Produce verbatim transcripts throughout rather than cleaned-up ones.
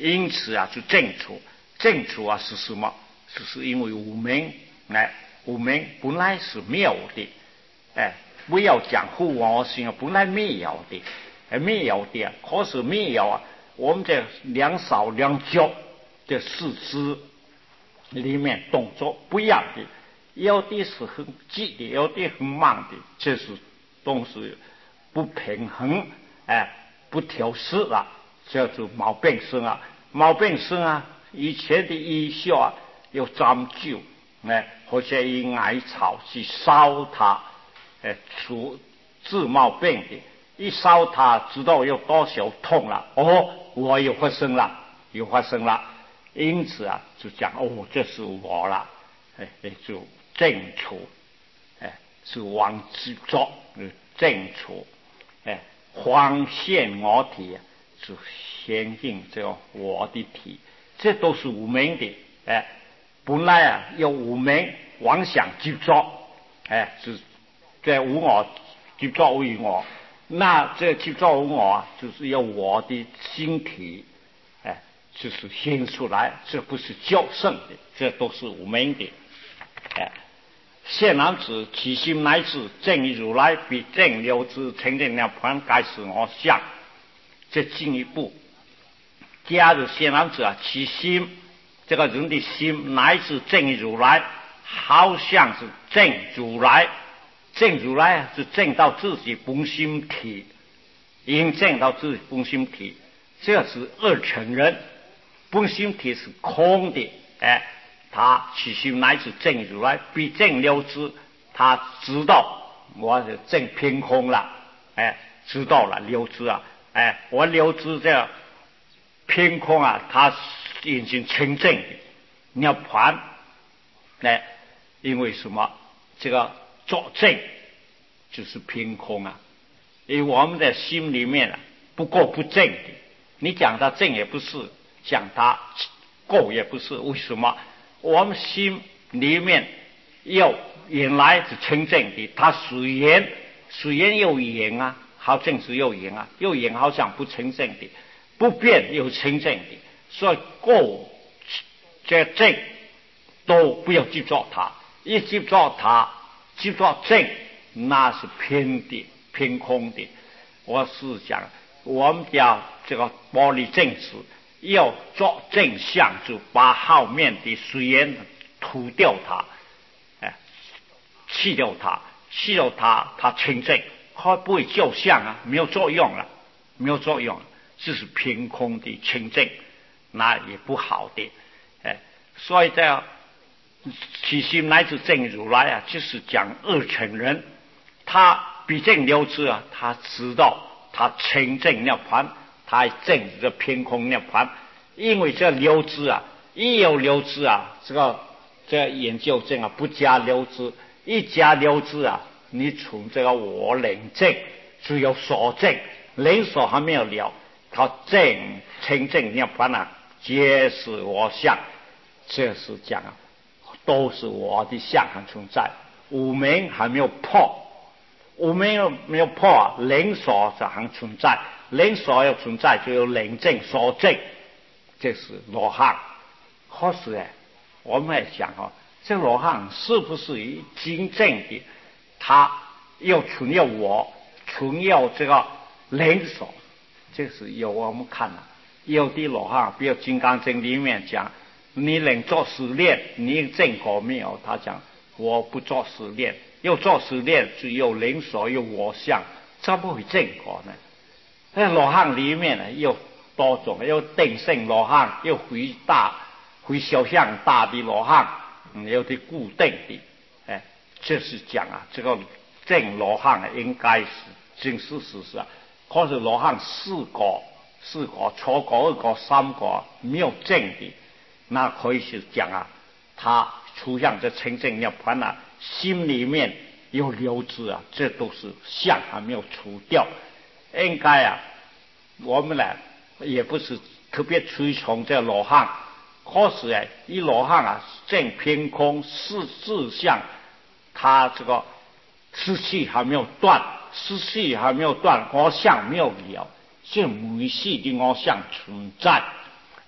因此啊，就正处，正处啊是什么？就是因为无明，哎，无明本来是没有的，哎，不要讲护我心啊，本来没有的，哎，没有的，可是没有啊，我们这两手两脚的四肢里面动作不一样的，有的是很急的，有的很慢的，这是都是不平衡，哎，不调适了，叫做毛病生啊，毛病生啊，以前的医学啊有针灸，哎，或者以艾草去烧它，哎，除治毛病的，一烧它知道有多少痛了，哦，我又发生了，又发生了，因此啊，就讲哦，这是我了，哎，就正处，哎，是往执着，正处，哎，黄现我体，是显现这个我的体，这都是无明的，哎，本来啊有无明妄想执着，哎，是这无我执着为我，那这执着无我啊，就是要我的心体，哎，就是显出来，这不是较胜的，这都是无明的，哎。现男子起心乃至正如来比正六字成正了盘该是我相，这进一步加入现男子啊起心，这个人的心乃至正如来，好像是正如来，正如来是正到自己本心体，因正到自己本心体，这是二乘人，本心体是空的，哎。他起心乃至正如来，比正六知，他知道我是正偏空了，哎，知道了六知啊，哎，我六知这偏空啊，他已经清正的，你要盘，哎，因为什么？这个作正就是偏空啊，因为我们的心里面啊，不过不正的，你讲他正也不是，讲他过也不是，为什么？我们心里面有原来是清正的，它虽然虽然有言啊，好正是有言啊，有言好像不清正的，不变又清正的，所以过这正都不要执着它，一执着它，执着正那是偏的偏空的。我是讲我们讲这个玻璃正子。要做正向，就把后面的水烟涂掉它，哎，去掉它，去掉它，它清正，它不会照相啊，没有作用了，没有作用，这是凭空的清正，那也不好的，哎，所以这样起心乃至正如来啊，就是讲二乘人，他比正六知啊，他知道他清正涅槃。他正这偏空涅槃，因为这六知啊，一有六知啊，这个这研究证啊，不加六知，一加六知啊，你从这个我领证，只有所证，领所还没有了，他正清正涅槃啊，皆是我相，这是讲啊，都是我的相还存在，无明还没有破，无明没有破啊，领所是还存在。灵所有存在，就有灵证所证，这是罗汉。可是呢，我们来想哦，这罗汉是不是以真正的？他又存有我，存有这个灵所，这是有我们看了。有的罗汉，比如《金刚经》里面讲，你能做实验，你证果没有？他讲我不做实验，又做实验，只有灵所有我相，怎么会证果呢？那罗汉里面呢，有多种，有定性罗汉，有回大、回小象大的罗汉，嗯，有的固定的，哎，这是讲啊，这个正罗汉应该是正是事实啊。可是罗汉四个、四个、初个、二个、三个没有正的，那可以是讲啊，他出现这清正涅槃啊，心里面有流知啊，这都是相还没有除掉。应该啊，我们呢也不是特别推崇这罗汉，可是啊，一罗汉啊正偏空是志向，他这个湿气还没有断，湿气还没有断，我相没有了，这每系的我相存在，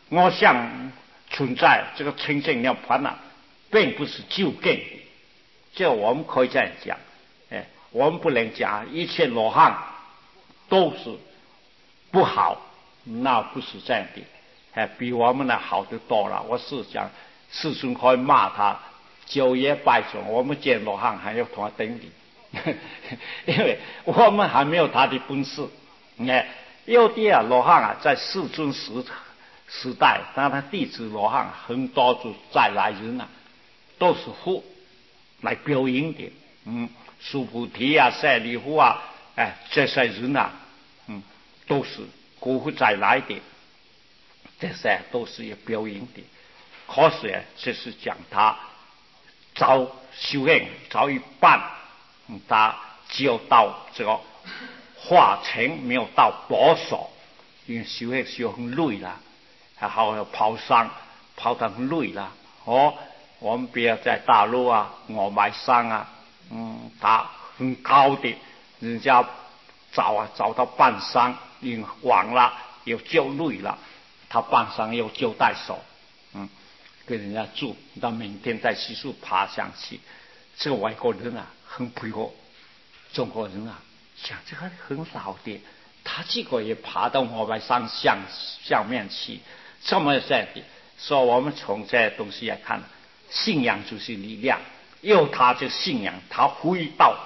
我想存在这个清净涅槃啊，并不是究竟的，这我们可以这样讲。哎，我们不能讲一切罗汉都是不好，那不是这样的。哎，比我们的好的多了。我是讲，世尊可以骂他九爷拜种，我们见罗汉还要同他顶礼，因为我们还没有他的本事。哎，有的啊罗汉啊，在世尊时时代，当他弟子罗汉很多就再来人啊，都是佛来表演的。嗯，苏菩提啊、舍利弗啊，哎，这些人啊，嗯，都是过后再来的。这些都是有表演的，可是这是讲他早修行早一半，嗯，他只有到这个化成，没有到保守，因为修行修很累了，还好要跑山跑得很累了。哦，我们不要在大陆啊、峨眉山啊，嗯，他很高的，人家找啊找到半山，因为晚了又就累了。他半山又就带手，嗯，跟人家住，到明天再继续爬上去。这个外国人啊，很佩服中国人啊，想这个很老的，他这个也爬到峨眉山上上面去，这么这样的。所以我们从这些东西来看，信仰就是力量，有他就信仰，他回到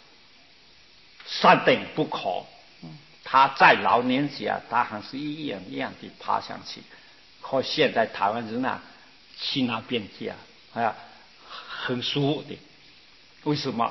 山顶不可。他在老年纪啊，他还是一样一样的爬上去。可现在台湾人啊，去那边去啊，啊，很舒服的。为什么？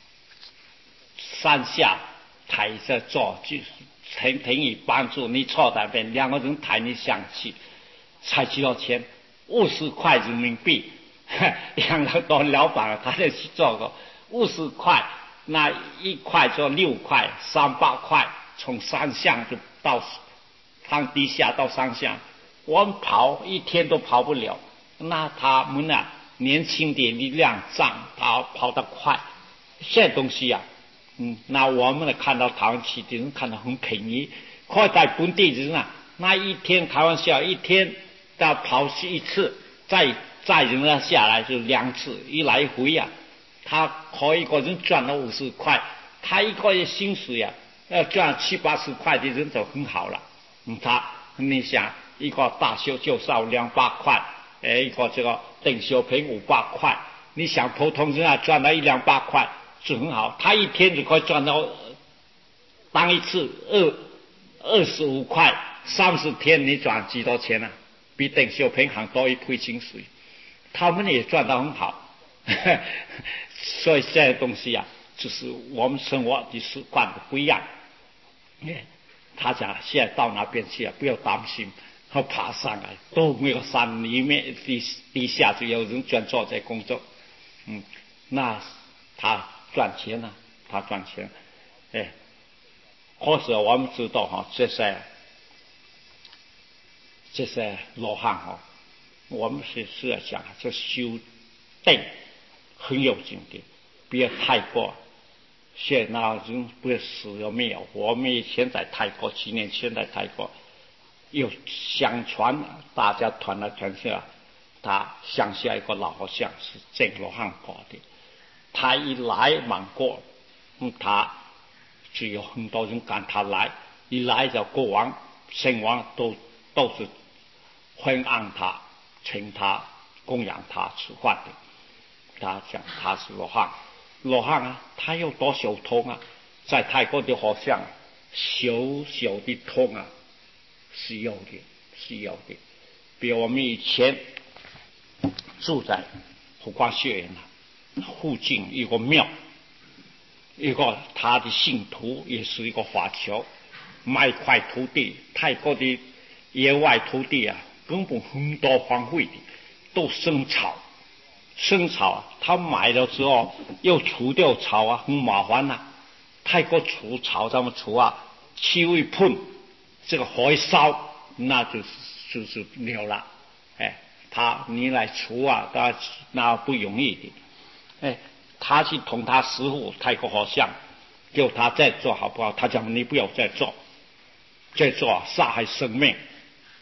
山下抬着坐，就是停停椅帮助你坐那边，两个人抬你上去，才几多钱？五十块人民币。两个多老板他就去做过，五十块，那一块做六块，三百块。从山上就到山底下到山上，我们跑一天都跑不了。那他们啊，年轻的力量长，他跑得快。这东西啊，嗯，那我们呢看到台湾起的人看到很便宜，可在本地人啊，那一天开玩笑，一天要跑一次，再再人家下来就两次，一来一回啊，他可以一个人赚了五十块，他一个月薪水啊。要赚七八十块的人就很好了。嗯，他你想一个大修就少两百块，哎，一个这个邓小平五百块，你想普通人啊赚到一两百块就很好，他一天就可以赚到当一次二二十五块，三十天你赚几多钱啊？比邓小平还多一倍薪水，他们也赚到很好。所以这些东西啊，就是我们生活的习惯的不一样。他讲现在到那边去啊，不要担心，他爬上来都没有山里面地地下就有人专做这工作。嗯，那他赚钱了、啊，他赚钱。哎，可是我们知道哈，这些这些罗汉哈，我们是是要讲这修定很有劲的，不要太过。现在人不死有没有？我们以前在泰国，几年前在泰国，有相传大家传来传去啊，他乡下一个老和尚是真罗汉搞的，他一来芒果，嗯，他就有很多人赶他来，一来就国王、神王都都是欢迎他，请他供养他吃饭的。他讲他是罗汉。罗汉啊，他有多小通啊？在泰国的和尚，小小的通啊，是有的，是有的。比如我们以前住在湖光学院啊，附近一个庙，一个他的信徒也是一个华侨，买一块土地，泰国的野外土地啊，根本很多荒废的，都生草。生草啊，他买了之后又除掉草啊，很麻烦呐、啊。泰国除草怎么除啊？气味喷，这个火一烧，那就是就是了了。哎，他你来除啊，他那不容易的。哎，他去同他师傅泰国和尚，叫他再做好不好？他讲你不要再做，再做啊杀害生命。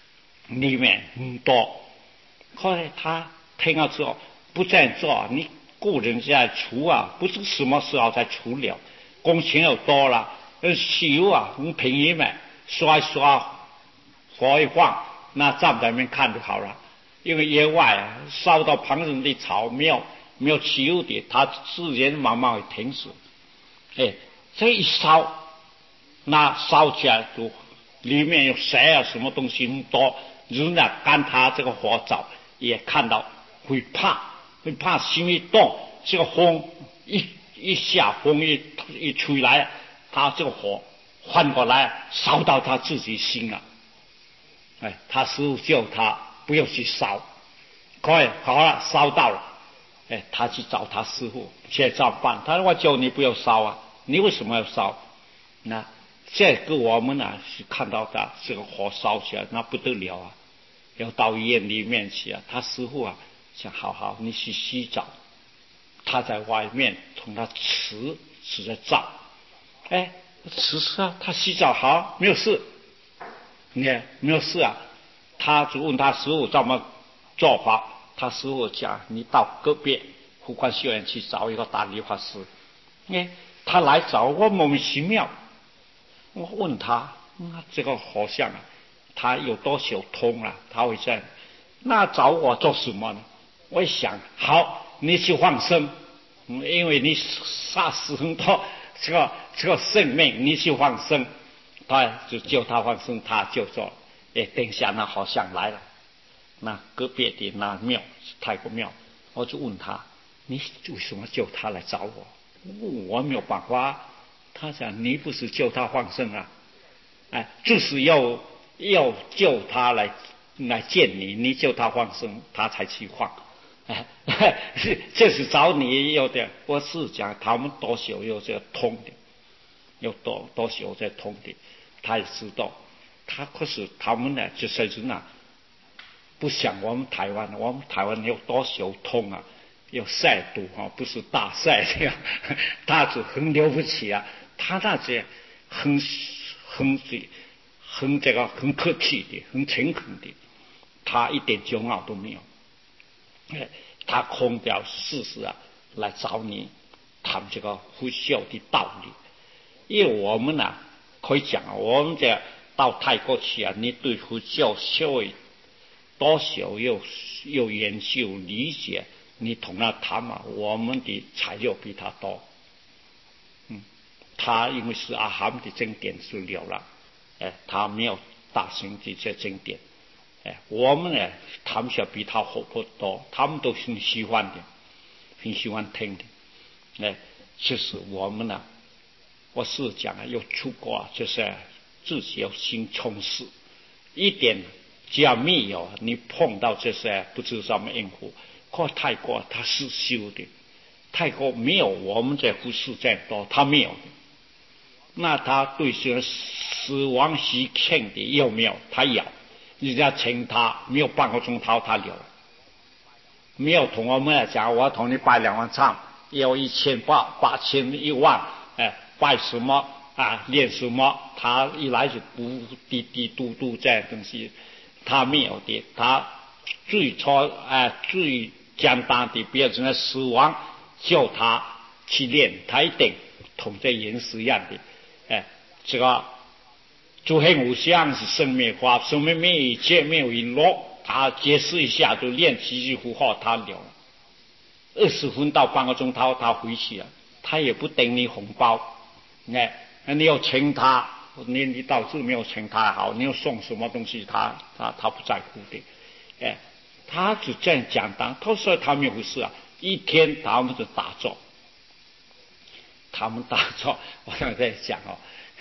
里面很多。后来他听了之后不这样做，你雇人家除啊，不知什么时候再除了，工钱又多了，汽油啊很便宜嘛，刷一刷，晃一晃，那站在那边看就好了。因为野外啊烧到旁人的草，没有没有汽油的，它自然慢慢会停止。哎，这一烧，那烧起来就里面有谁啊什么东西很多，人家看他这个火灶也看到会怕，会怕心一动，这个风一一下风一一吹来，他这个火换过来烧到他自己心了。哎，他师父救他不要去烧，可以好了，烧到了，哎，他去找他师父，现在怎么办？他说我叫你不要烧啊，你为什么要烧？那这个我们呢是看到的，这个火烧起来那不得了啊，要到医院里面去啊。他师父啊想好好你去洗澡，他在外面同他持持着照，哎，持是啊，他洗澡好没有事，你看没有事啊。他就问他师父怎么做法，他师父讲你到隔壁湖广学院去找一个大理法师。哎，他来找我莫名其妙，我问他，那这个和尚啊，他有多少通啊？他会这样，那找我做什么呢？我一想，好，你去放生，嗯、因为你杀死很多这个这个生命，你去放生，他就救他放生，他就做。哎，等一下那和尚来了，那隔壁的那庙是泰国庙，我就问他，你为什么叫他来找我？我没有办法。他讲你不是救他放生啊，哎，就是要要救他来来见你，你救他放生，他才去放。哎，这是找你有点，我是讲他们多少有这通的，有多多少这通的，他也知道。他可是他们呢，就是人啊，不像我们台湾，我们台湾有多少通啊？有赛赌啊，不是大赛这样，他是很了不起啊。他那些很很很这个很客气的，很诚恳的，他一点骄傲都没有。哎，他空掉事实啊，来找你谈这个佛教的道理。因为我们呢、啊，可以讲，我们这到泰国去啊，你对佛教稍微多少有有研究理解，你同他谈嘛，我们的材料比他多。嗯，他因为是阿含的经典是了了，哎，他没有大型的这经典，哎，我们呢谈起来比他活泼多，他们都很喜欢的，很喜欢听的。哎，其实我们呢，我是讲啊，要出国啊，就是自己要心充实一点。只要没有你碰到这些不知怎么应付，可泰国他是修的，泰国没有我们这护士这样多，他没有的。那他对这死亡喜庆的有没有？他有，人家请他没有半个钟头他留，没有同我们来讲，我同你拜两万唱，要一千八八千一万，哎，拜什么啊？练什么？他一来就嘟滴滴嘟嘟这样东西。他没有的，他最初哎最简单的，别人的死亡叫他去练，他一定同这人是一样的。哎，这个诸黑无相是生灭法，生灭灭一切没有因果，他解释一下就练几句符号，他了二十分到半个钟头，他回去了，他也不等你红包，哎，你要请他。你你导致没有请他好，你要送什么东西他他他不在乎的，哎，他就这样简单。他说他没有事啊，一天他们就打坐，他们打坐，我刚才讲哦，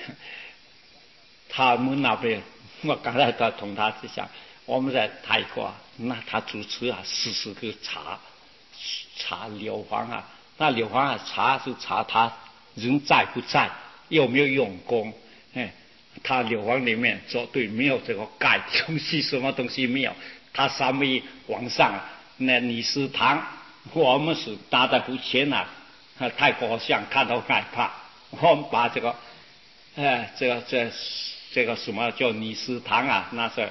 他们那边我刚才他同他在讲，我们在泰国啊，那他主持啊四十个茶茶硫磺啊，那硫磺啊茶是茶他人在不在，有没有用功。哎，他硫磺里面绝对没有这个钙东西，什么东西没有。他上面往上那理事堂，我们是拿在不前呐，泰国好像看到害怕，我们把这个，哎，这个这这个什么叫理事堂啊？那是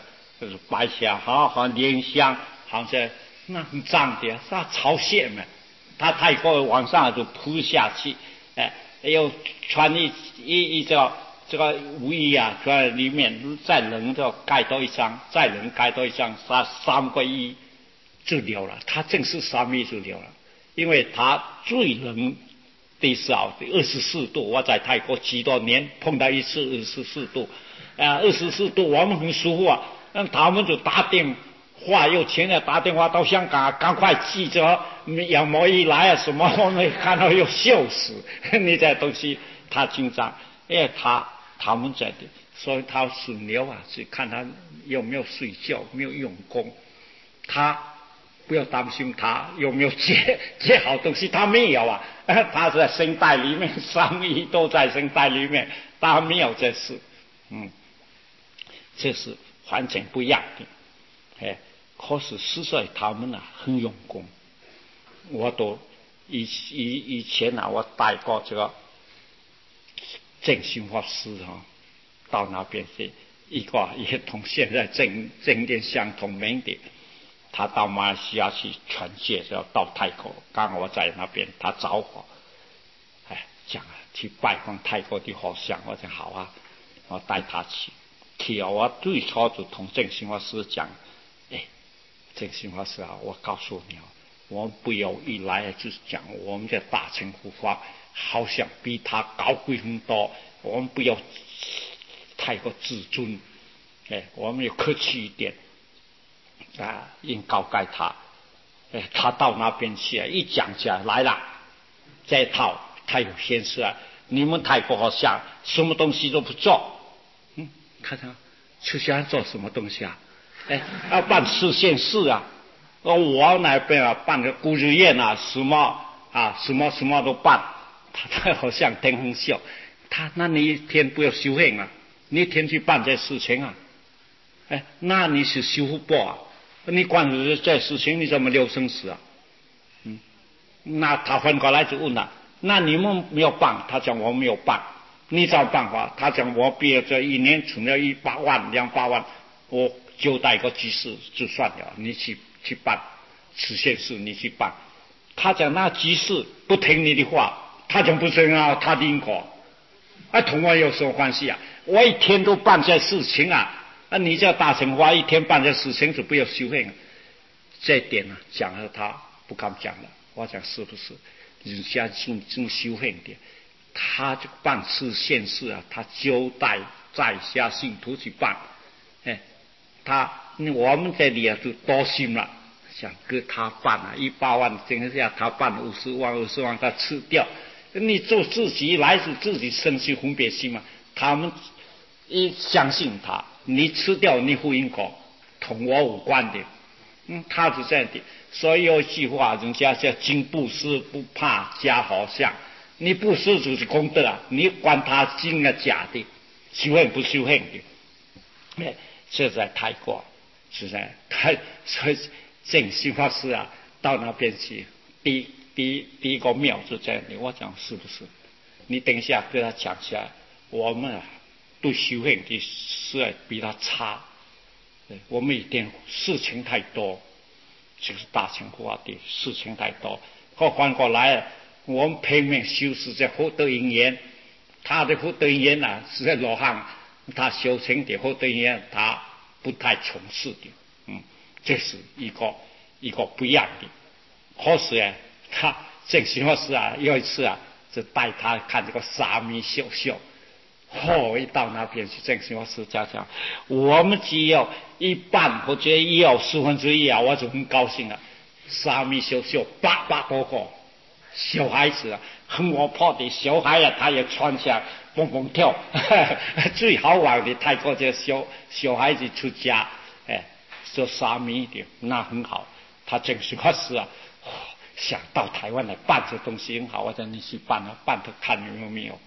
就是摆下好好莲香，好像那很脏的，那朝鲜嘛，他泰国往上就铺下去，哎，又穿一一一个这个无衣啊，在里面再冷就盖多一张，再冷盖多一张，三三个衣就流了，他正是三米就流了，因为他最冷的时候二十四度，我在泰国几多年碰到一次二十四度，啊，二十四度我们很舒服啊，那他们就打电话，有钱的打电话到香港，赶快记着杨某一来啊什么，我们看到又笑死，你这东西他紧张，因为他他们在的，所以他属牛啊，是看他有没有睡觉，没有用功，他不要担心他有没有接接好东西，他没有啊，他在声带里面，三亿都在声带里面，他没有这事，嗯，这是完全不一样的，哎，可是实在他们啊很用功，我都以以以前啊，我带过这个正心法师啊，到那边去，一个也同现在正正点相同名的。他到马来西亚去传介，要到泰国。刚好我在那边，他找我，哎，讲啊，去拜访泰国的和尚。我讲好啊，我带他去。去啊，我最初就同正心法师讲，哎，正心法师啊，我告诉你啊，我们不要一来就是讲我们的大乘佛法，好像比他高贵很多。我们不要太过自尊，哎，我们要客气一点。啊，应告盖他，哎，他到那边去啊，一讲起来来了，这一套他有现实啊。你们泰国好像什么东西都不做，嗯，看看出家做什么东西啊？哎，要办四县事啊，哦，我那边啊办个孤日宴啊，什么啊什么什么都办，他他好像天很笑，他那你一天不要修行啊，你一天去办这事情啊，哎，那你是修福报啊。你管这事情你怎么留生死啊？嗯，那他反过来就问了，那你们没有办？他讲我没有办，你找办法？他讲我毕业这一年存了一百万两百万，我就带个居士就算了，你去去办此件事，你去办。他讲那居士不听你的话，他讲不行啊，他的因果，啊，同我有什么关系啊？我一天都办这事情啊。那、啊、你叫大乘花一天办这事情就不要修行，这一点呢、啊、讲了他不敢讲了。我讲是不是？人家正正修行的，他就办事现事啊，他交代在下信徒去办，哎，他我们这里啊就多心了，想跟他办啊，一百万等一下他办五十万二十万他吃掉，你做自己来自自己生起分别心嘛，他们一相信他。你吃掉你不因果，同我无关的，嗯，他是这样的。所以有一句话，人家叫金布施不怕假和尚，你布施就是功德啊，你管他金啊假的，修行不修行的，哎，这在泰国，是在泰，所以正心法师啊，到那边去，第第第一个庙就这样的。我讲是不是？你等一下跟他讲起来，我们啊。对修行的事比他差，我们一点事情太多，就是大乘法的事情太多。可反过来，我们拼命修持这福德因缘，他的福德因缘啊是在罗汉，他修成的福德因缘他不太从事的，嗯，这是一个一个不一样的。可是啊，他正心法师啊，有一次啊，就带他看这个沙弥秀秀。哦，一到那边去，正心法师家讲，我们只要一半或者要四分之一啊，我就很高兴了。沙弥修修八百多个小孩子啊，很活泼的小孩啊，他也穿起来蹦蹦跳，最好玩的泰国这小小孩子出家，哎，做沙弥的那很好。他正心法师啊，哦，想到台湾来办这东西很好，我叫你去办啊，办他看有没有。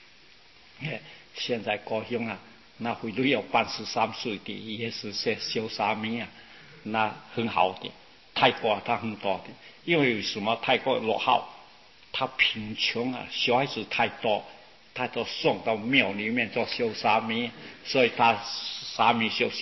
现在高雄啊，那回头有办十三岁的也是些修沙弥啊，那很好的。泰国啊，他很多的，因为什么？泰国落后，他贫穷啊，小孩子太多，他都送到庙里面做修沙弥，所以他沙弥修修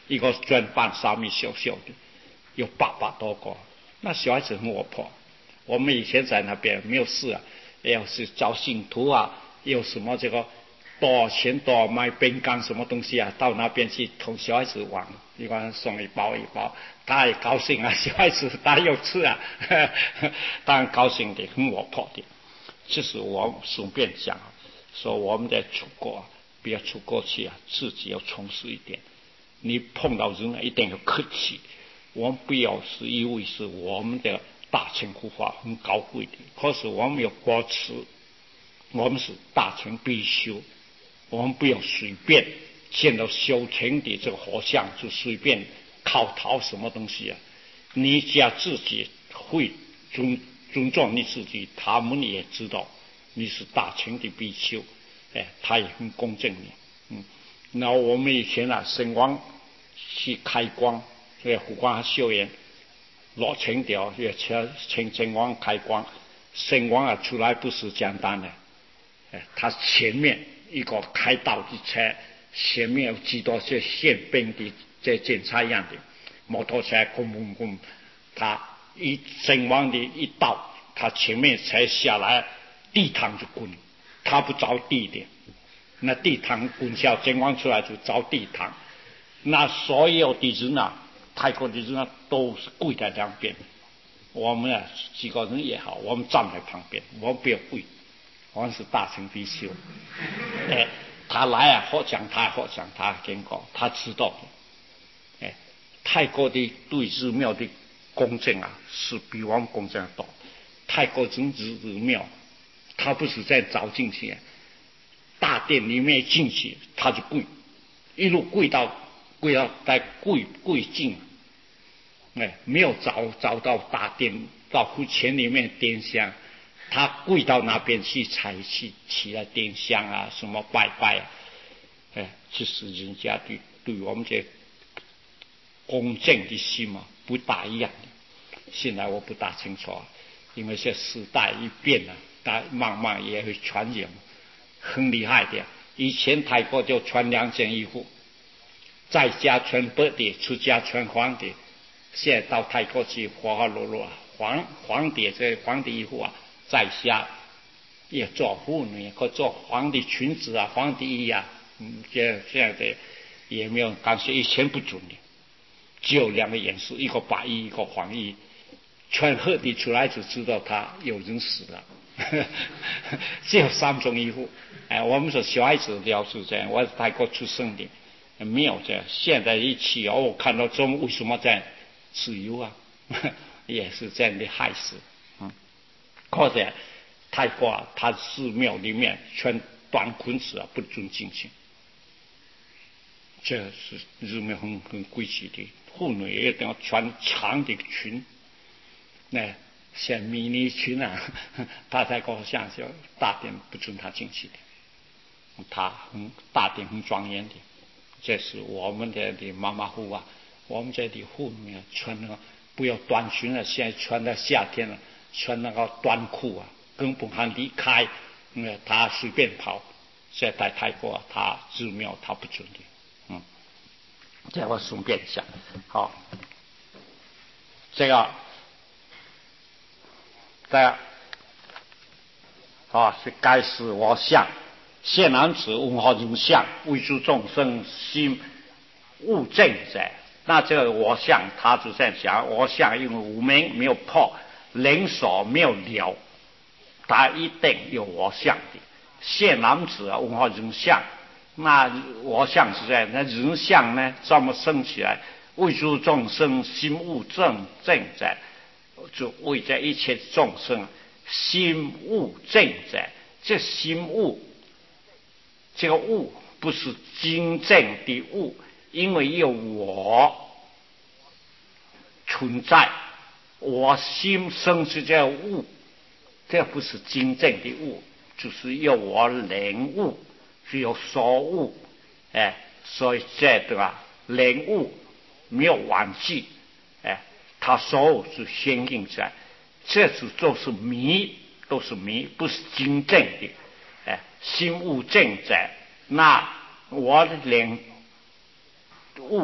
一个砖板上面小小的，有八百多个。那小孩子很活泼。我们以前在那边没有事啊，要是找信徒啊，有什么这个多钱多买饼干什么东西啊，到那边去同小孩子玩，一般送一包一包，他也高兴啊，小孩子他又吃啊，呵呵当然高兴的，很活泼的。其实我顺便讲，说我们在出国啊，不要出国去啊，自己要充实一点。你碰到人啊，一定要客气。我们不要是以为是我们的大乘护法很高贵的，可是我们要保持，我们是大乘必修，我们不要随便见到修成的这个和尚就随便考讨什么东西啊。你只要自己会尊尊重你自己，他们也知道你是大乘的必修，哎，他也很恭敬你。嗯，那我们以前啊，圣王去开光，所以护光修验落成条，也请圣王开光，圣王啊出来不是简单的，哎，他前面一个开道的车，前面有几多些宪兵的这警察一样的摩托车，咣咣咣，他一圣王的一到，他前面才下来，地堂就滚，他不着地的，那地堂滚下，圣王出来就着地堂，那所有的人啊，泰国的人啊，都是跪在两边。我们啊几个人也好，我们站在旁边，我们不要跪，我们是大乘必修。哎，他来啊，好讲他，好讲他，经过他知道的。哎，泰国的对寺庙的公正啊，是比我们公正多。泰国人日日庙，他不是在早进去，大殿里面进去，他就跪，一路跪到跪到在跪跪进。哎，没有找找到大殿到户前里面点香，他跪到那边去才去起来点香啊，什么拜拜啊，哎，其实人家对对我们这公正的心嘛不大一样的。现在我不大清楚，因为这时代一变了，但慢慢也会传染，很厉害的。以前泰国就穿两件衣服，在家穿白的，出家穿黄的。现在到泰国去花花落落，黄黄的这黄的衣服啊，在家也做妇女，或做黄的裙子啊，黄的衣啊，嗯，这这样的也没有，感觉以前不准的，只有两个颜色，一个白衣，一个黄衣，穿黑的出来就知道他有人死了。只有三种衣服。哎，我们说小孩子要是这样，我是泰国出生的，没有这样。现在一起哦，我看到中为什么这样？自由啊，也是这样的害死。嗯，或者泰国啊，他寺庙里面穿短裙子啊，不准进去。这是日本很很规矩的，妇女一定要穿长的裙。那像迷你裙啊，他在高像就大殿不准他进去的，他很大殿很庄严的。这是我们的的妈妈户啊。我们这里妇女啊，穿那个不要短裙了，现在穿到夏天了，穿那个短裤啊，根本还离开，嗯，他随便跑。现在在泰国啊，他寺庙他不准的，嗯，这我顺便讲，好，这个，这个，啊，是该是我相，现男子文化人相，为诸众生心悟正者。那这个我相，他就在讲，我相因为无名没有破，灵所没有了，他一定有我相的。现男子啊，文化人相，那我相是在那人相呢，怎么生起来？为诸众生心悟正正者，就为这一切众生心悟正者，这心悟，这个悟不是真正的悟。因为有我存在，我心生是这悟，这不是真正的悟，就是有我领悟，是有所悟，哎，所以这对吧？领悟没有忘记，哎，他所有是显现在，这是都是迷，都是迷，不是真正的，哎，心悟正在，那我领悟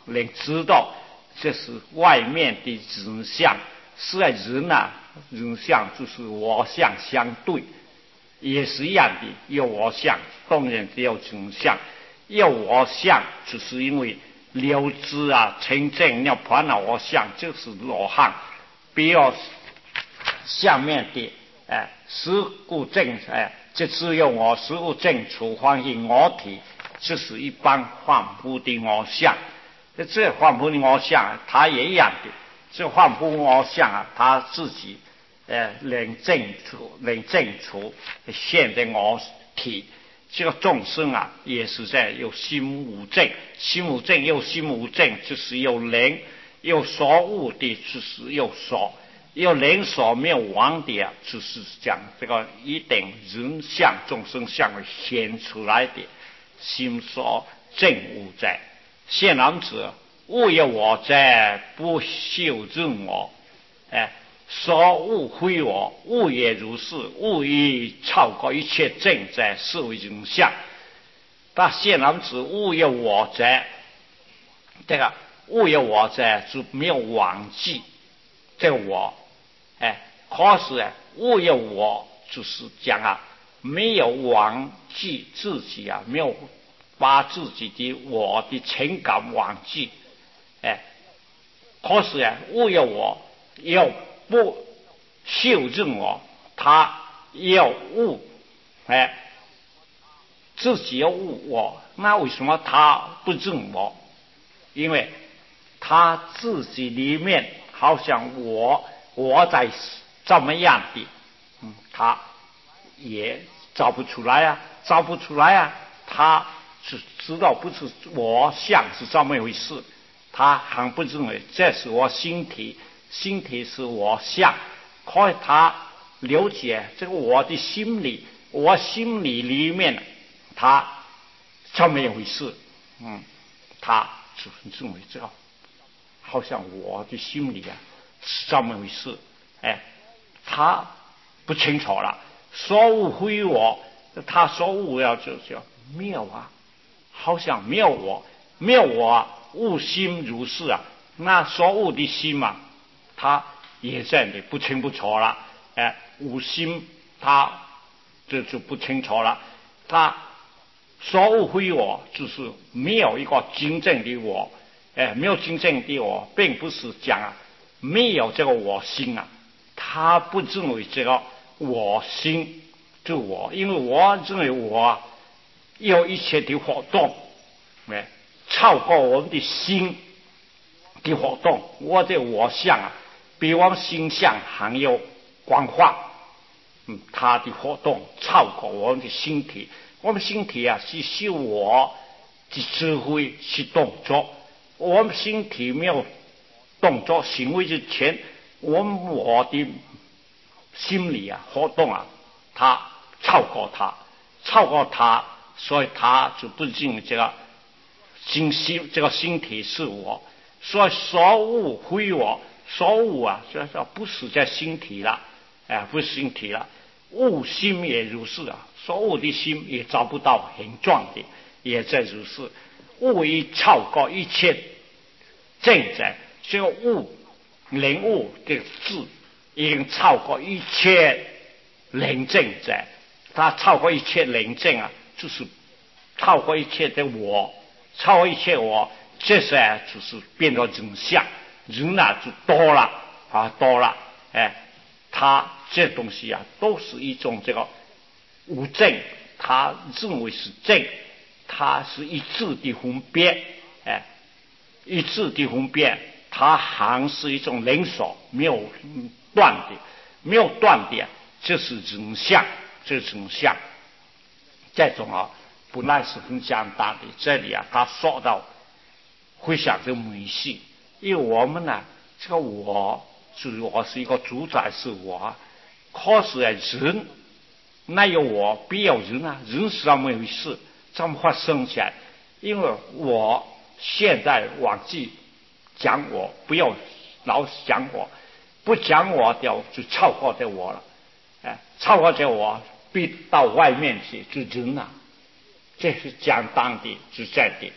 能知道这是外面的人相，是在人啊，人相就是我相相对，也是一样的，有我相，当然也有人相，有我相，就是因为六知啊、清净要盘了我相，就是罗汉，比较下面的哎，十故正哎，这只有我十故正处方以我体，这是一般凡夫的我相。这凡夫的我相，他也一样的。这凡夫我相啊，他自己呃能正处，能正处现在我体。这个众生啊，也是在有心无正，心无正又心无正，就是有能有所悟的，就是有所。有人所没有忘的啊，就是讲这个一等人相众生相显出来的心所正悟在。现男子物有我在，不修正我，哎，所悟非我，物也如是，物亦超过一切正在，是为人相。但现男子物有我在，这个物有我在就没有忘记这个我。哎，可是啊，物有我，就是讲啊，没有忘记自己啊，没有把自己的我的情感忘记。哎，可是啊，物有我，又不修正我，他要悟，哎，自己要悟我，那为什么他不正我？因为他自己里面好像我。我在怎么样的，嗯，他也找不出来啊，找不出来啊，他是知道不是我相是这么一回事，他还不认为这是我心体，心体是我相，可以他了解这个我的心理，我心理里面他这么一回事，嗯，他就是认为这个好像我的心理啊。是这么回事，哎，他不清楚了。所悟非我，他所悟要就叫妙啊，好像妙我，妙我啊，悟心如是啊。那所悟的心嘛，他也在你不清不楚了，哎，悟心他这就不清楚了。他所悟非我，就是没有一个真正的我，哎，没有真正的我，并不是讲啊。没有这个我心啊，他不认为这个我心就我，因为我认为我有一切的活动，哎，超过我们的心的活动。我的我相啊，比我们心相还有广泛，嗯，他的活动超过我们的心体。我们心体啊，是修我的智慧去动作，我们心体没有。动作行为之前，我们我的心理啊活动啊，他超过他，超过他，所以他就不认这个心心这个心体是我，所以所悟非我，所悟啊，就说不是在心体了，哎，不是心体了，悟心也如是啊，所悟的心也找不到形状的，也在如是，悟已超过一切正在。这个悟灵悟的字已经超过一切灵正在，它超过一切灵正啊，就是超过一切的我，超过一切我，这时啊就是变成人相，人啊就多了啊多了，哎，它这东西啊都是一种这个无正，他认为是正，它是一致的分别，哎，一致的分别。它还是一种连锁，没有断的，没有断的，这是人相，这是人相。这种啊，本来是很简单的，这里啊，他说到会想着迷信，因为我们呢，这个我是我是一个主宰是我，可是啊，人哪有我必有人啊？人是怎么回事？怎么发生起来？因为我现在忘记。讲我不要老讲我，不讲我掉就超过这我了，哎，超过这我必到外面去就人啊，这是简单的就在的，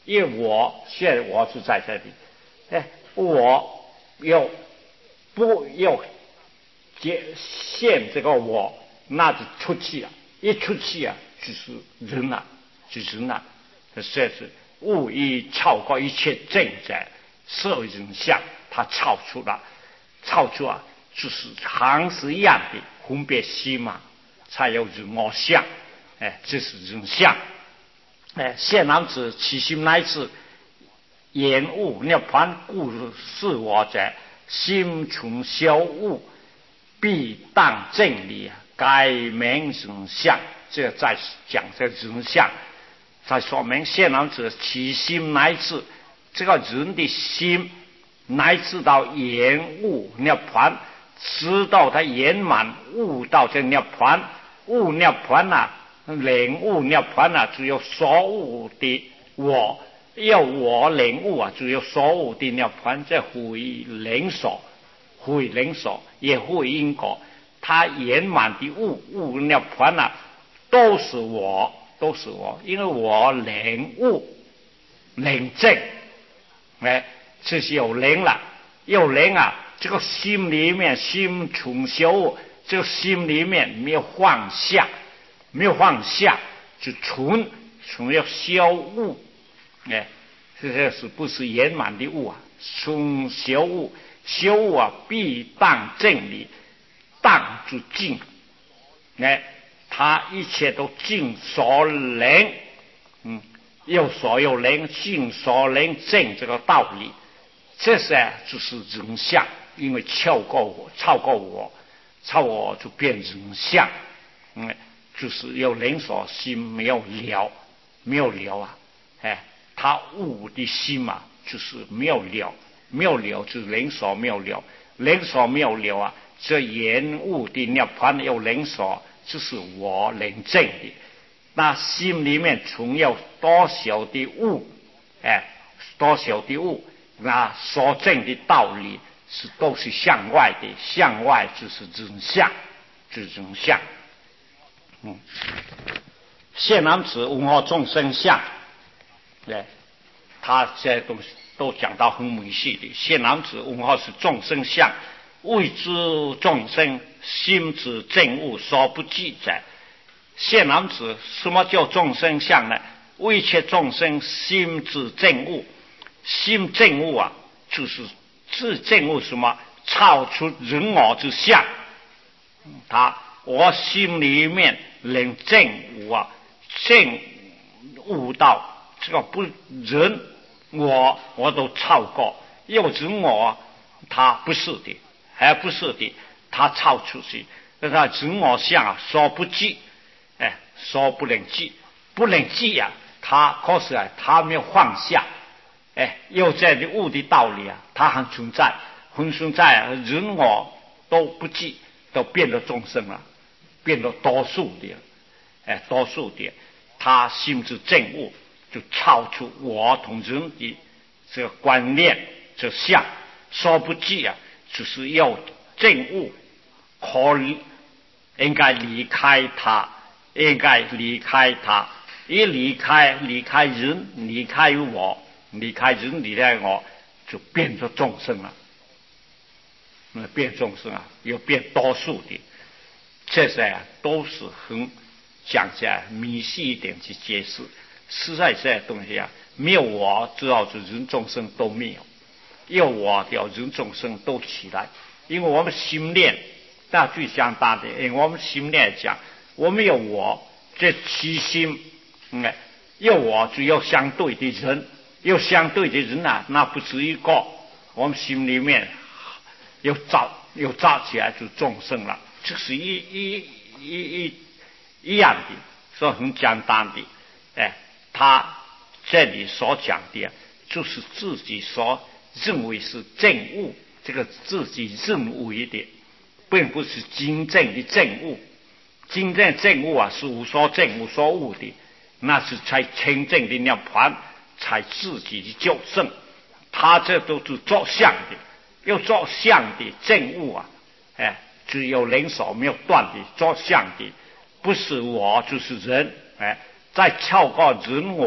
因为我现在我是在这里，哎，我有不有接现这个我，那就出去了，一出去啊，就是人了，就是人了，这是物一超过一切正在社会人相，它超出了，超出啊，就是行是一样的分别心嘛，才有人我相，哎，这是人相。哎，现男子起心乃至言物涅槃，故是我者，心从小物，必当正理，改名人相。这在讲这人相，在说明现男子起心乃至这个人的心，乃至到言物涅槃，直到他圆满悟到这涅槃，悟涅槃啊。领悟涅槃啊，只有所悟的我，要我领悟啊，只有所悟的涅槃，这互为连锁，互为连锁，也互为因果。它圆满的悟悟涅槃啊，都是我，都是我，因为我领悟领证，哎，这是有灵了，有灵啊，这个心里面心从小悟，这个心里面没有放下。没有放下，就纯纯要消悟，哎，这是不是圆满的悟啊？从消悟，消悟啊，必当正理，当就尽，哎，他一切都尽所能，嗯，有所有能，尽所能正这个道理，这是啊，就是人相，因为超过我，超过我，超过我就变人相，嗯。就是有人所心没有了，没有了啊！哎，他悟的心嘛，就是没有了，没有了，就是人所没有了，人所没有了啊！这言悟的涅槃有人所，就是我能证的。那心里面存有多少的悟，哎，多少的悟，那所证的道理是都是向外的，向外就是人相，就是人相。嗯，现男子无我众生相，对，他这些东西都讲到很明细的。现男子无我是众生相，谓之众生心之正悟所不记载。现男子什么叫众生相呢？为一切众生心之正悟，心正悟啊，就是自正悟什么？超出人我之相，他。我心里面能证悟啊，证悟到这个不人我我都超过，有人我他不是的，还不是的，他超出去，那他人我相啊，说不记，哎，说不能记，不能记啊，他可是啊，他没有放下，哎，有这样的悟的道理啊，他还存在，还存在啊，人我都不记，都变得众生了。变得多数的，哎，多数的，他心之正悟就超出我同人的这个观念，这相说不记啊，就是要正悟，可应该离开他，应该离开他，一离开，离开人，离开我，离开人，离开我，就变成众生了，那变众生啊，又变多数的。这些啊都是很讲起来明细一点去解释，实在这些东西啊，没有我，只要是人众生都没有；有我，要人众生都起来。因为我们心念，那最简单的，因为我们心念讲，我们有我，这七心，嗯，有我就有相对的人，有相对的人啊，那不是一个，我们心里面有造，有造起来就众生了。这是一一一一一样的，所以很简单的，哎，他这里所讲的，就是自己所认为是正悟，这个自己认为的，并不是真正的正悟。真正正悟啊，是无所正无所悟的，那是才真正的涅槃，才自己的救生。他这都是作相的，要作相的正悟啊，哎。只有人所没有断的作相的，不是我就是人，哎，在超过人我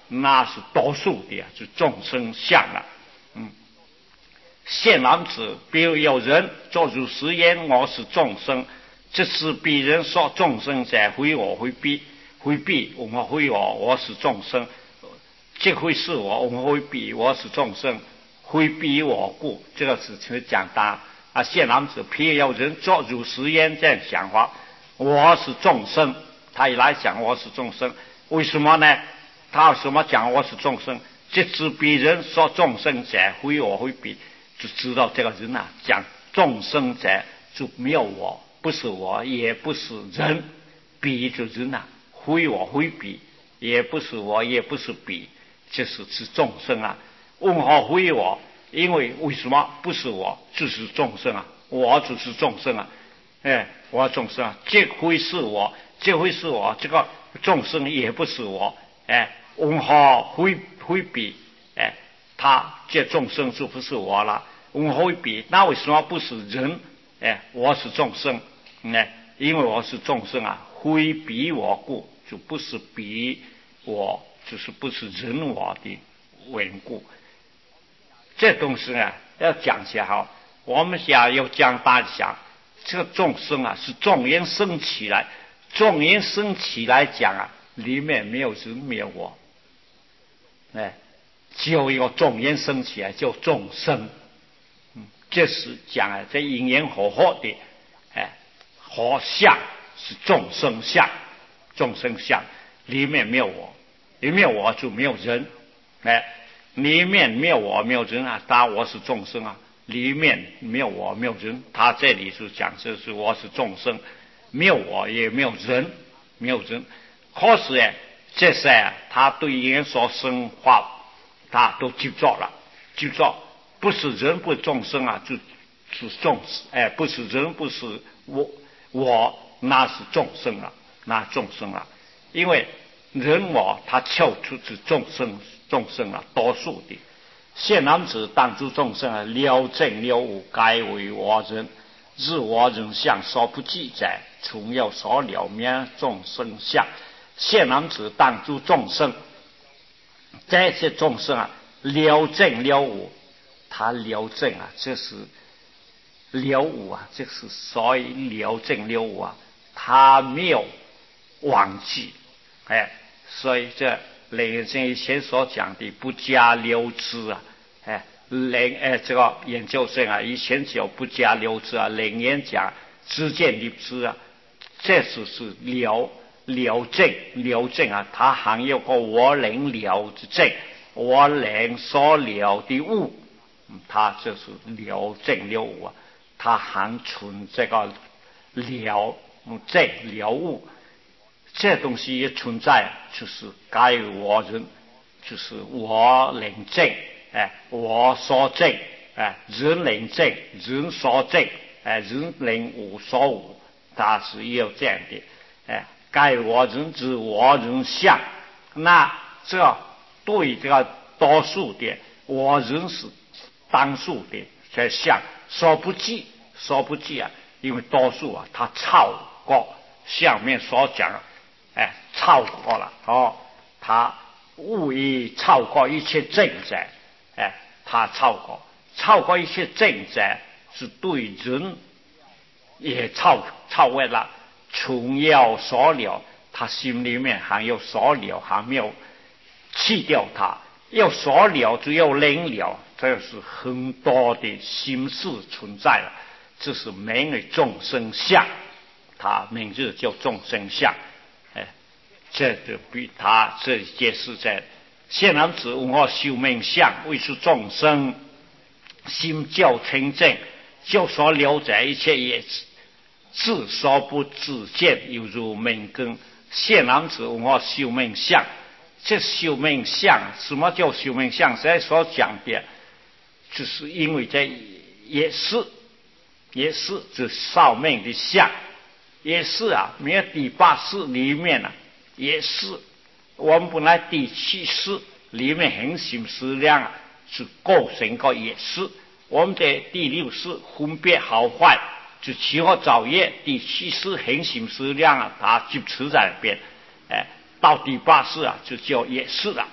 那是多数的，就众生相了。嗯，现男子，比如有人作如是言，我是众生，这是别人说众生者，非我非彼，非彼我非我，我是众生，这回是我，我非彼，我是众生，非彼我故。这个是很简单啊。现男子，譬如有人作如是言，这样讲话，我是众生，他一来讲我是众生，为什么呢？他什么讲我是众生？这是别人说众生者，非我非彼，就知道这个人啊，讲众生者就没有我，不是我，也不是人，彼就人啊，非我非彼，也不是我，也不是彼，这是是众生啊。问何非我？因为为什么不是我，就是众生啊，我就是众生啊，哎，我众生啊，这回是我，这回是我，这个众生也不是我，哎，问何非非彼？哎，他这众生就不是我了。问何非彼？那为什么不是人？哎，我是众生，哎，因为我是众生啊，非彼我故，就不是彼我，就是不是人我的缘故。这东西啊，要讲起来好，我们想要讲大想，这个众生啊是众缘生起来，众缘生起来讲啊，里面没有人没有我，哎，只有一个众缘生起来叫众生。嗯，这是讲啊，这因缘合合的，哎，合相是众生相，众生相里面没有我，里面我就没有人，哎。里面没有我没有人啊，当然我是众生啊，里面没有我没有人，他这里是讲这是我是众生，没有我也没有人，没有人，可是哎，这些啊，他对人所生化，他都记住了，记住不是人不是众生啊，就是众哎，不是人不是我我那是众生啊，那众生啊，因为人我他跳出是众生。众生啊，多数的现男子当诸众生啊，了正了悟，该为我人，日我人相所不记载，从有所了灭众生相。现男子当诸众生，这些众生啊，了正了悟，他了正啊，这是了悟啊，这是所以了正了悟啊，他没有忘记，哎，所以这。人生以前所讲的不加流知啊，哎，人哎这个研究生啊，以前叫不加流知啊，人言讲知见立知啊，这是是了了证了证啊，它含有个我能了之证，我能所了的物，它就是了证了物啊，它含存这个了证了物。这东西也存在，就是该我人，就是我能证，哎，我所证，哎，人能证，人所证，哎，人能无所无，它是有这样的，哎，该我人之我人相，那这对这个多数的我人是单数的这相所不计，所不计啊，因为多数啊，它超过下面所讲。哎，超过了哦，他物已超过一切正在，哎，他超过超过一切正在，是对人也超超越了，从要所了，他心里面还有所了，还没有去掉它，要所了就要能了，这是很多的心事存在了，这是名为众生相，他名字叫众生相。这就比他这解释在现男子问我修命相，为是众生心较清净，就所了在一切也自所不自见，犹如命根。现男子问我修命相，这修命相什么叫修命相？在所讲的，就是因为这也是也是这少命的相，也是啊，没有第八识里面啊。也是，我们本来第七识里面恒心思量是构成个也是，我们的第六识分别好坏，就起好造业，第七识恒心思量啊，它就持在那边，哎，到第八识啊，就叫也是了，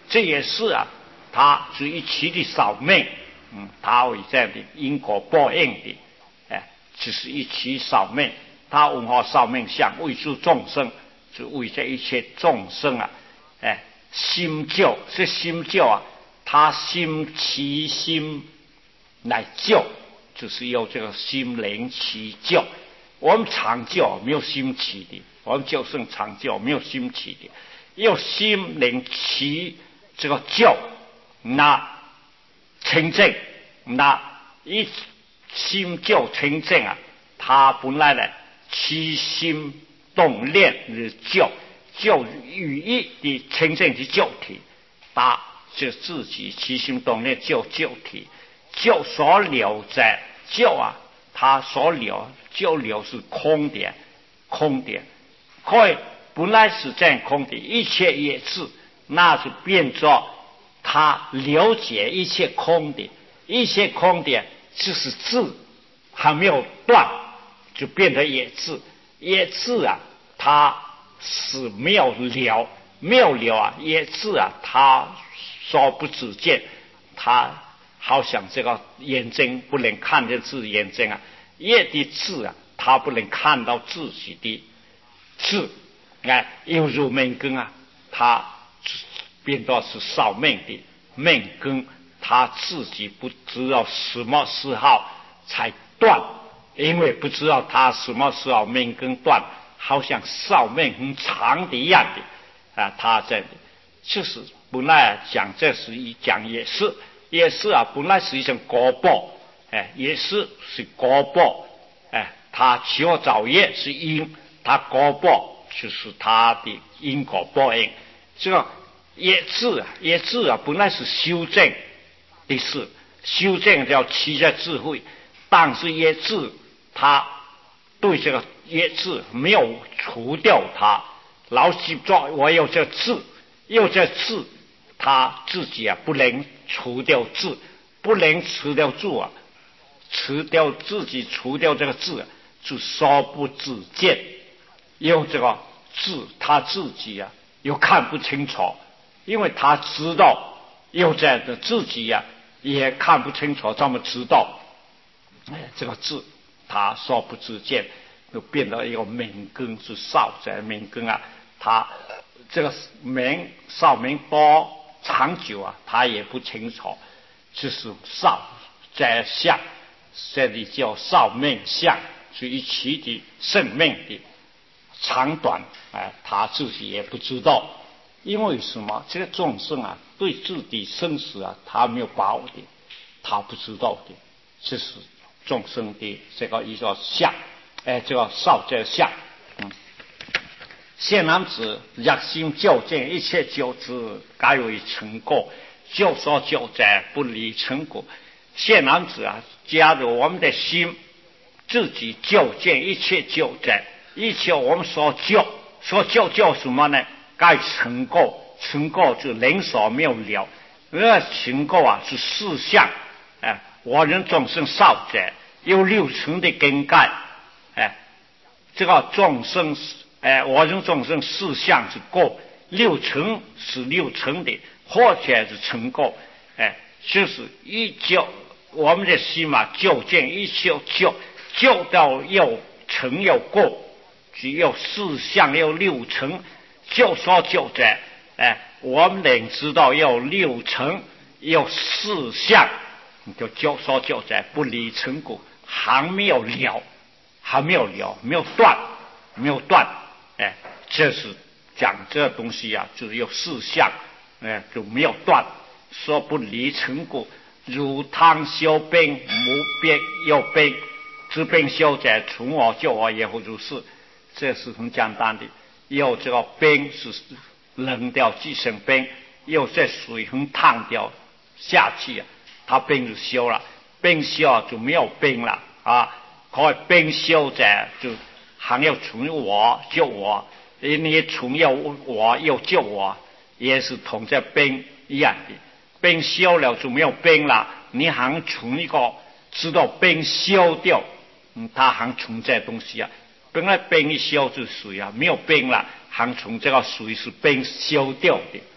这也是啊，他是一起的扫命，嗯，他为这样的因果报应的，哎，只是一起扫命。他文化扫命相，为助众生，就为这一切众生啊，哎，心救是心救啊，他心其心来救，就是要这个心灵祈救。我们常救没有心祈的，我们就剩常救没有心祈的，要心灵祈这个救，那清净，那一心救清净啊，他本来呢起心动念的救，救语义的清净的救体，他就自己起心动念救救体，救所留在救啊，他所留救留是空点，空点，所以本来是这样空的，一切也是，那就变作他了解一切空的，一切空的就是字还没有断，就变得也字，也字啊，它是没有了，没有了啊，也字啊，它所不知见，它好像这个眼睛不能看见字，眼睛啊，也的字啊，它不能看到自己的字，哎，犹如命根啊，它变作是扫命的命根，他自己不知道什么时候才断。因为不知道他什么时候命根断，好像寿命很长的一样的啊，他这里就是本来讲这是一讲也是也是啊，本来是一种果报，哎，也是是果报，哎，他求造业是因，他果报就是他的因果报应，这个也是啊，也是啊，本来是修正的事，修正叫七在智慧，但是也是。他对这个业字没有除掉它，老记住我有这字，有这字，他自己啊不能除掉字，不能除掉字啊，除掉自己除掉这个字，就稍不自见，有这个字他自己啊又看不清楚，因为他知道有这样的自己啊也看不清楚，怎么知道？哎，这个字。他所不知见，就变得一个命根是少在命根啊，他这个命少命多长久啊，他也不清楚，就是少在相，这里叫少命相，是一起的生命的长短，哎，他自己也不知道，因为什么？这个众生啊，对自己生死啊，他没有把握的，他不知道的，这是。众生的这个一个相，哎，这个少者相，嗯，现男子热心救见一切救之，该为成果，救所救者不离成果。现男子啊，假如我们的心自己救见一切救者，一切我们所救，所救救什么呢？该成果，成果就人所没有了，那成果啊是四相，哎。我人众生少者有六层的根盖，哎，这个众生，哎，我人众生四相是过，六层是六层的，或者是成过，哎，就是一救我们的心嘛，救见一修救，救到又成又过，只有四相有六层，救所救者，哎，我们能知道有六层有四相。就教所教在不离成果，还没有了，还没有了，没有断，没有断，哎，这是讲这东西啊，就是有四相，哎，就没有断，说不离成果，如汤修冰，无边有冰，知冰修者，从我救我也不如是，这是很简单的。有这个冰是冷掉即成冰，有这水很烫掉下去啊。他冰就修了，冰修就没有冰了啊！可以冰修者就还要从我救我，你从要我又救我，也是同这冰一样的。冰修了就没有冰了，你还从一个知道冰修掉，嗯，他还从这东西啊。本来冰一修就水啊，没有冰了，还从这个水是冰修掉的，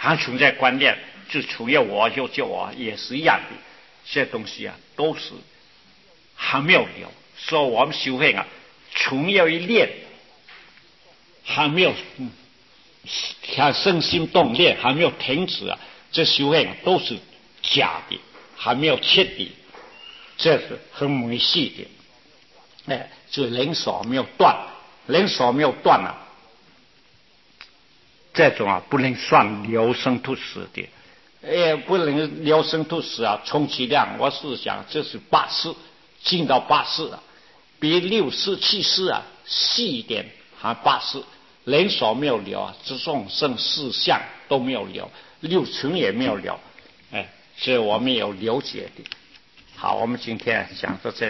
还存在观念，就穷要我就救我，也是一样的。这些东西啊，都是还没有了。所以我们修行啊，穷要一练，还没有，嗯，还身心动念还没有停止啊，这修行、啊、都是假的，还没有彻底，这是很没戏的。哎，就灵所没有断，灵所没有断啊，这种啊不能算流生突死的，也不能流生突死啊，充其量我是想这是八识，进到八识啊，比六识七识啊细一点，还八识。灵所没有了啊，这众生四相都没有了，六尘也没有了，哎，所以我们有了解的。好，我们今天讲到这里。